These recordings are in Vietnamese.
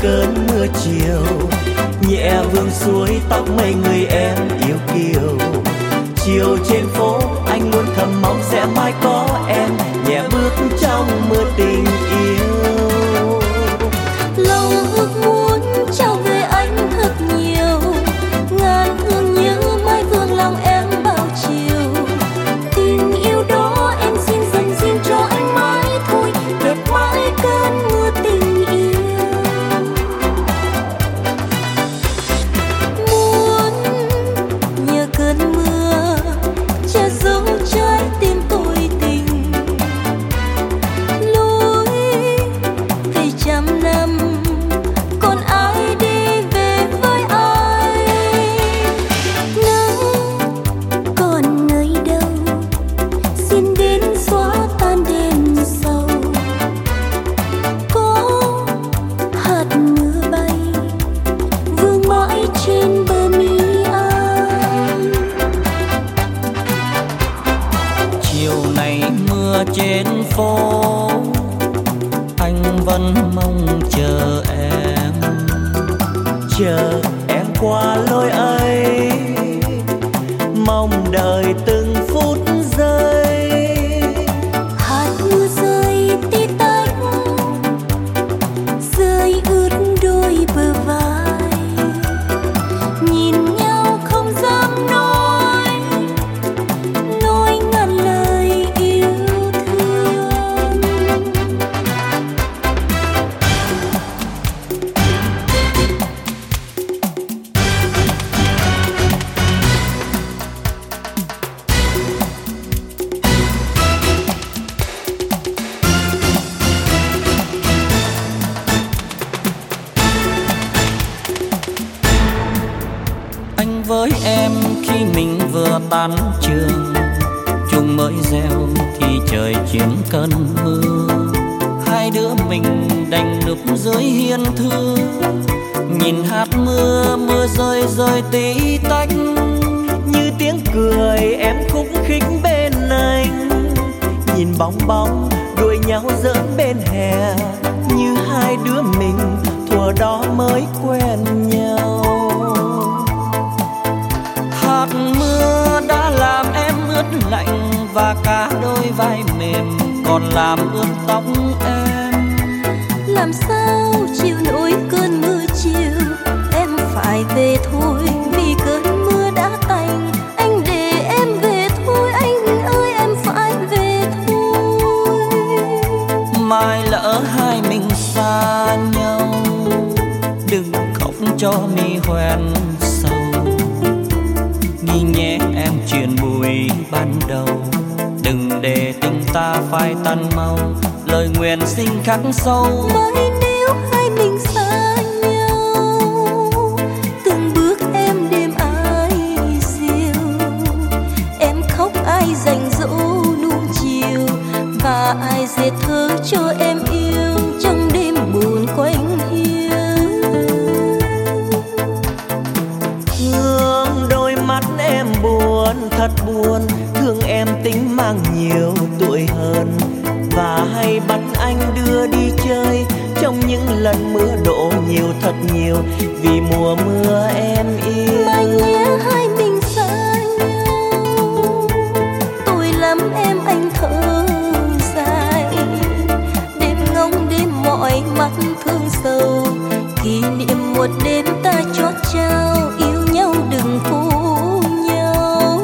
cơn mưa chiều, nhẹ vương suối tóc mây người em yêu kiều. Chiều trên phố anh luôn thầm mong sẽ mãi có em, nhẹ bước trong mưa tình yêu. Lòng ước muốn trao về anh thật nhiều, ngàn hương nhớ mãi vương lòng em bao chiều. Tình yêu đó em xin dành riêng cho anh mãi thôi, đẹp mãi cơn mưa tình yêu. Muốn nhờ cơn mưa che giấu trái tim tôi tình, lối về trăm năm còn ai đi về với ai. Nắng còn nơi đâu xin đến xóa tan đêm sâu, có hạt mưa bay vương mãi trên bờ mi anh. Chiều này mưa trên phố, anh vẫn mong chờ em. Chờ em qua lối ấy, mong đợi từng phút giây. Hạt mưa rơi tí tách, rơi ướt đôi bờ vai. Nhìn nhau không dám nói ngàn lời yêu thương. Anh với em khi mình vừa tan trường, chung mới gieo thì trời chuyển cơn mưa. Hai đứa mình đành núp dưới hiên thưa, nhìn hạt mưa mưa rơi rơi tí tách. Như tiếng cười em khúc khích bên anh, nhìn bóng bóng đuổi nhau giỡn bên hè. Như hai đứa mình thuở đó mới quen nhau. Hạt mưa đã làm em ướt lạnh, và cả đôi vai mềm còn làm ướt tóc em. Làm sao chịu nổi cơn mưa chiều, em phải về thôi vì cơn mưa đã tạnh. Anh để em về thôi, anh ơi em phải về thôi. Mai lỡ hai mình xa nhau, đừng khóc cho mi hoen sầu. Nghĩ nhé em chuyện buổi ban đầu, đừng để tình ta phai tan mau. Lời nguyện xin khắc sâu, Mai nếu hai mình xa nhau, từng bước em đêm ai diều. Em khóc ai dành dỗ nuông chiều, và ai dệt thơ cho em yêu trong đêm buồn quanh hiu. thương đôi mắt em buồn thật buồn. Thương em tính mang nhiều tuổi hơn, và hay bắt anh đưa đi chơi trong những lần mưa đổ nhiều thật nhiều. Vì mùa mưa em yêu. Mai nhé hai mình xa nhau, tôi lắm em anh thở dài. Đêm ngóng đêm mỏi mắt thương sầu, kỷ niệm một đêm ta chót trao. Yêu nhau đừng phũ nhau.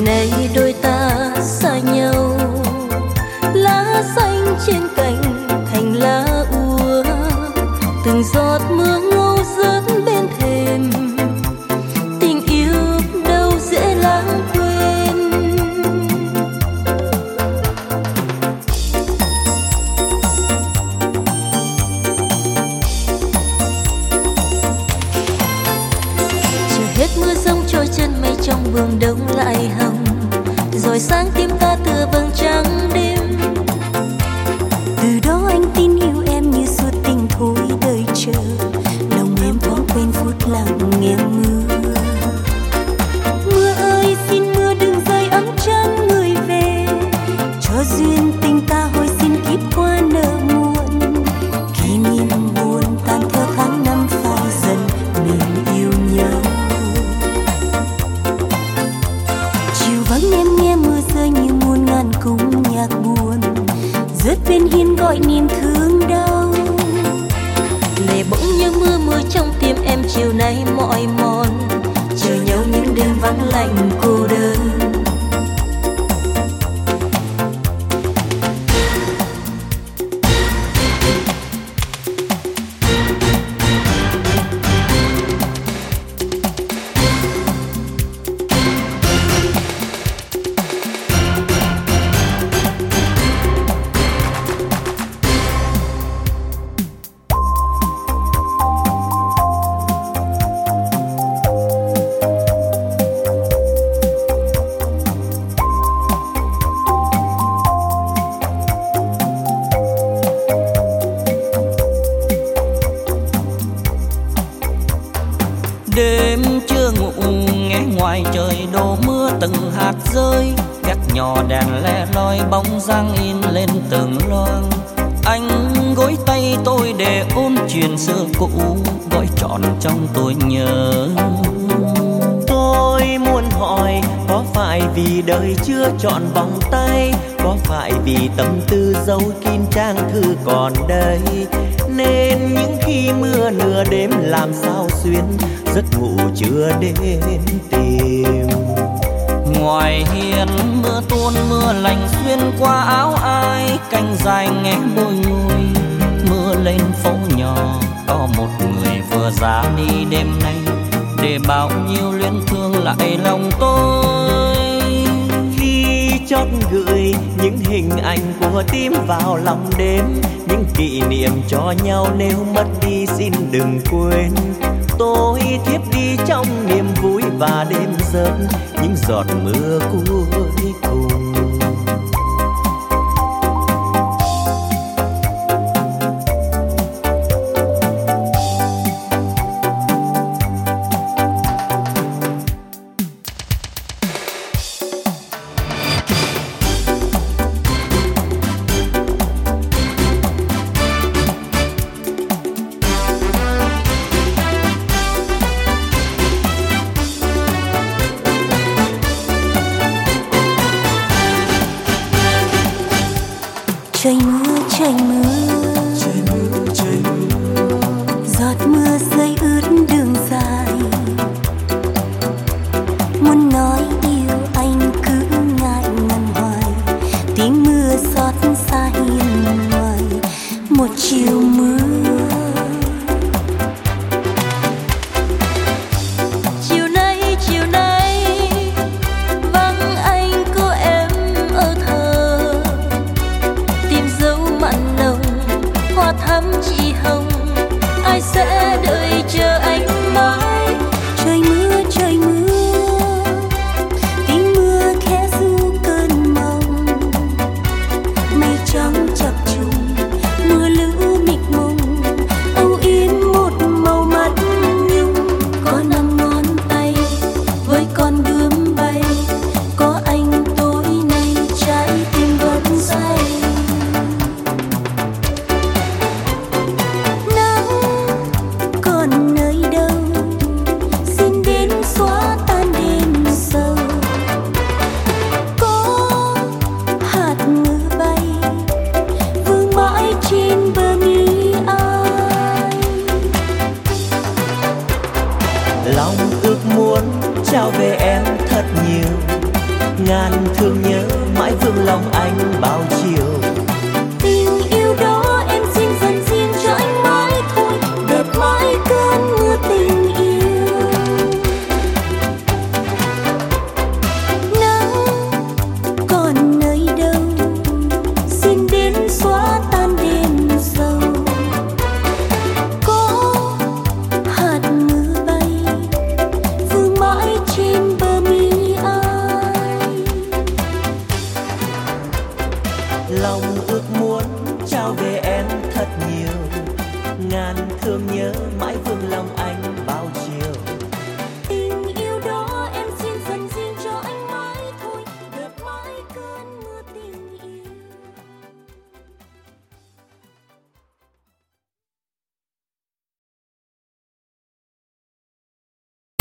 nay đôi ta xa nhau, lá xanh trên cành thành lá úa, từng giọt mưa ngâu rớt bên thềm, tình yêu đâu dễ lãng quên. Chờ hết mưa giông trôi chân mây trong buồng đông lại hồng, rồi sáng tim ta tựa vầng trăng đêm. Từ đó anh tin yêu em như suốt tình thôi đời chờ, lòng em thoáng quên phút lặng nghe mưa. Mưa ơi xin mưa đừng rơi ấm chân người về, cho duyên tình ta hồi xin kiếp qua nở muộn. Kỷ niệm buồn tan theo tháng năm phai dần mình yêu nhau. Chiều vắng em nghe mưa rơi như muôn ngàn cung nhạc buồn, rớt bên hiên gọi niềm thương đau. Lệ bỗng như mưa mưa trong tim em chiều nay mỏi mòn, chờ nhau những đêm vắng lạnh cô đơn. Đêm chưa ngủ nghe ngoài trời đổ mưa từng hạt rơi, gác nhỏ đèn le loi bóng dáng in lên từng loang. Anh gối tay tôi để ôn chuyện xưa cũ, gọi trọn trong tôi nhớ. Tôi muốn hỏi có phải vì đời chưa chọn vòng tay, có phải vì tâm tư dấu kín trang thư còn đây, nên những khi mưa nửa đêm làm sao xuyên giấc ngủ chưa đến tìm. Ngoài hiên mưa tuôn mưa lạnh xuyên qua áo ai, cành dài nghe bôi ngùi. Mưa lên phố nhỏ có một người vừa ra đi đêm nay, để bao nhiêu luyến thương lại lòng tôi. Khi chót gửi những hình ảnh của tim vào lòng đêm, những kỷ niệm cho nhau nếu mất đi xin đừng quên. Tôi thiếp đi trong niềm vui và đêm rớt những giọt mưa cuối cùng. Trời mưa, trời mưa, Trời mưa, trời mưa, giọt mưa rơi ướt đường dài. Muốn nói yêu anh cứ ngại ngần hoài, tiếng mưa xót xa hiên ngoài một chiều mưa. Chiều nay vắng anh cô em ở thờ, tìm dấu mặn nồng hoa thắm chỉ hồng, ai sẽ đợi chờ anh mãi. Trời mưa, tiếng mưa khẽ ru cơn mộng, mây trắng chập trùng mưa lũ mịt mùng, âu yếm một màu mắt nhung. Có 5 ngón tay với con bướm bay, có anh tối nay trái tim vẫn say. Nắng còn nơi đâu xin đến xóa tan đêm sâu, có hạt mưa bay vương mãi trên bờ mi ai. lòng ước muốn trao về em thật nhiều, ngàn thương nhớ mãi vương lòng anh bao chiều